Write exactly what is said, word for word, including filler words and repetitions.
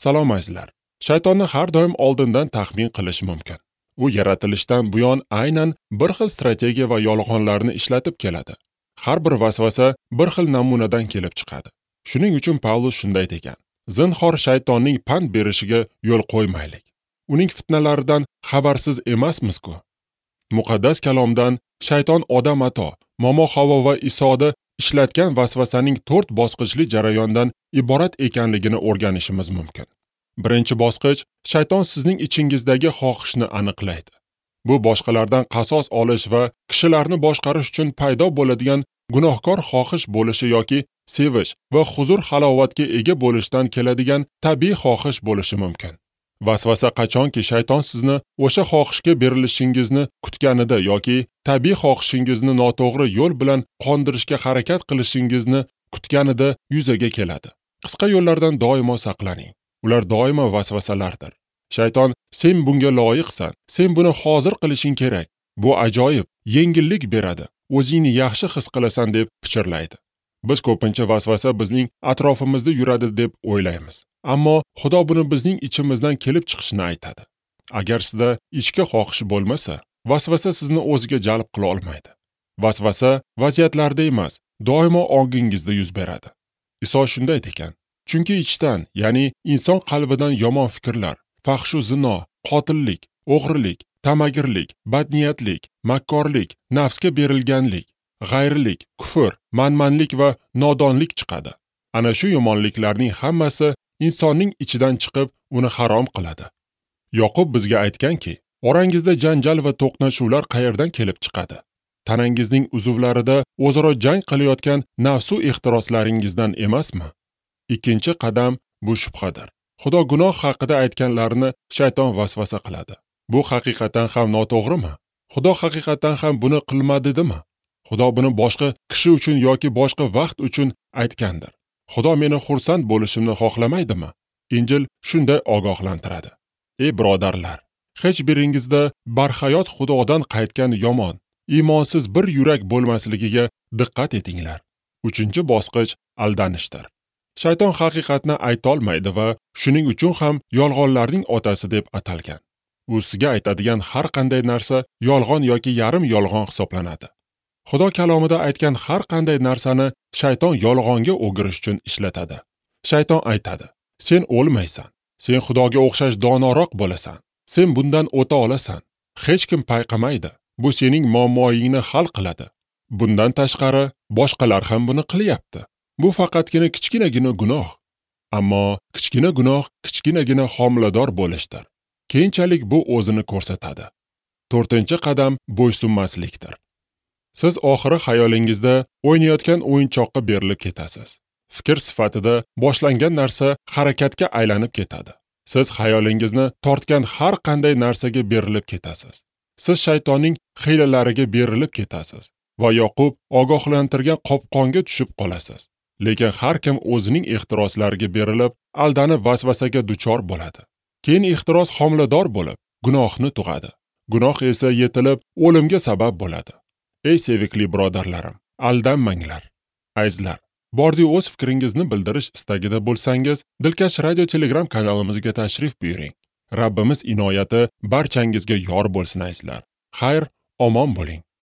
Salom azizlar. Shaytonni har doim oldindan taxmin qilish mumkin. U yaratilishdan buyon aynan bir xil strategiya va yolg'onlarni ishlatib keladi. Har bir vasvasa bir xil namunadan kelib chiqadi. Shuning uchun Pavlus shunday degan: zinhor shaytonning pand berishiga yo'l qo'ymaylik. Uning fitnalaridan xabarsiz emasmiz-ku. Muqaddas kalomdan shayton odam ato, momo Havo va Isoda ishlatgan vasvasaning to'rt bosqichli jarayondan iborat ekanligini o'rganishimiz mumkin. Birinchi bosqich shayton sizning ichingizdagi xohishni aniqlaydi. Bu boshqalardan qasos olish va kishilarni boshqarish uchun paydo bo'ladigan gunohkor xohish bo'lishi yoki sevish va huzur halovatga ega bo'lishdan keladigan tabiiy xohish bo'lishi mumkin. Vasvasa qachonki shayton sizni o'sha xohishga berilishingizni kutganida yoki tabiiy xohishingizni noto'g'ri yo'l bilan qondirishga harakat qilishingizni kutganida yuzaga keladi. Qisqa yo'llardan doimo saqlaning. Ular doimo vasvasalardir. Shayton, sen bunga loyiqsan, sen buni hozir qilishing kerak. Bu ajoyib, yengillik beradi, o'zingni yaxshi his qilasan deb pichirlaydi. Biz ko'pincha vasvasa bizning atrofimizda yuradi deb o'ylaymiz. Ammo Xudo buni bizning ichimizdan kelib chiqishini aytadi. Agar sizda ichki xohish bo'lmasa, vasvasa sizni o'ziga jalb qila olmaydi. Vasvasa vaziyatlarda emas, doimo ongingizda yuz beradi. Iso shunday ekan: chunki ichdan, ya'ni inson qalbidan yomon fikrlar, fahshu zino, qotillik, o'g'rilik, tamagirlik, badniyatlik, makkorlik, nafsga berilganlik, g'ayrilik, kufr, manmanlik va nodonlik chiqadi. Ana shu yomonliklarning hammasi insonning ichidan chiqib, uni harom qiladi. Yoqub bizga aytganki, orangizda janjal va to'qnashuvlar qayerdan kelib chiqadi? Tanangizning uzuvlarida o'zaro jang qilayotgan nafsu ehtiroslaringizdan emasmi? Ikkinchi qadam bu shubhadir. Xudo gunoh haqida aytganlarini shayton vasvasa qiladi. Bu haqiqatan ham noto'g'rimi? Xudo haqiqatan ham buni qilmadimi? Xudo buni boshqa kishi uchun yoki boshqa vaqt uchun aytgandir. Xudo meni xursand bo'lishimni xohlamaydimi? Injil shunday ogohlantiradi. Ey birodarlar, hech biringizda barhayot Xudodan qaytgan yomon, iymonsiz bir yurak bo'lmasligiga diqqat etinglar. Uchinchi bosqich aldanishdir. Shayton haqiqatni aytolmaydi va shuning uchun ham yolg'onlarning otasi deb atalgan. U sizga aytadigan har qanday narsa yolg'on yoki yarim yolg'on hisoblanadi. Xudo kalomida aytgan har qanday narsani shayton yolg'onga o'girish uchun ishlatadi. Shayton aytadi: sen o'lmaysan, sen Xudoga o'xshash donoroq bo'lasan, sen bundan o'ta olasan, hech kim payqamaydi, bu sening muammoingni hal qiladi. Bundan tashqari boshqalar ham buni qilyapti. Bu faqatgina kichkinagina gunoh. Ammo kichkina gunoh kichkinagina homilador bo'lishdir. Keyinchalik bu o'zini ko'rsatadi. To'rtinchi qadam bo'ysunmaslikdir. Siz oxiri xayolingizda o'ynayotgan o'yinchoqqa berilib ketasiz. Fikr sifatida boshlangan narsa harakatga aylanib ketadi. Siz xayolingizni tortgan har qanday narsaga berilib ketasiz. Siz shaytonning hiylalariga berilib ketasiz va Yoqub ogohlantirgan qopqonga tushib qolasiz. Lekin har kim o'zining ehtiroslariga berilib, aldanib vasvasaga duchor bo'ladi. Keyin ehtiros homilador bo'lib, gunohni tug'adi. Gunoh esa yetilib, o'limga sabab bo'ladi. Ey sevikli birodarlarim, aldanmanglar. Azizlar, bordi o'z fikringizni bildirish istagida bo'lsangiz, Dilkash radio Telegram kanalimizga tashrif buyuring. Rabbimiz inoyati barchangizga yor bo'lsin azizlar. Xayr, omon bo'ling.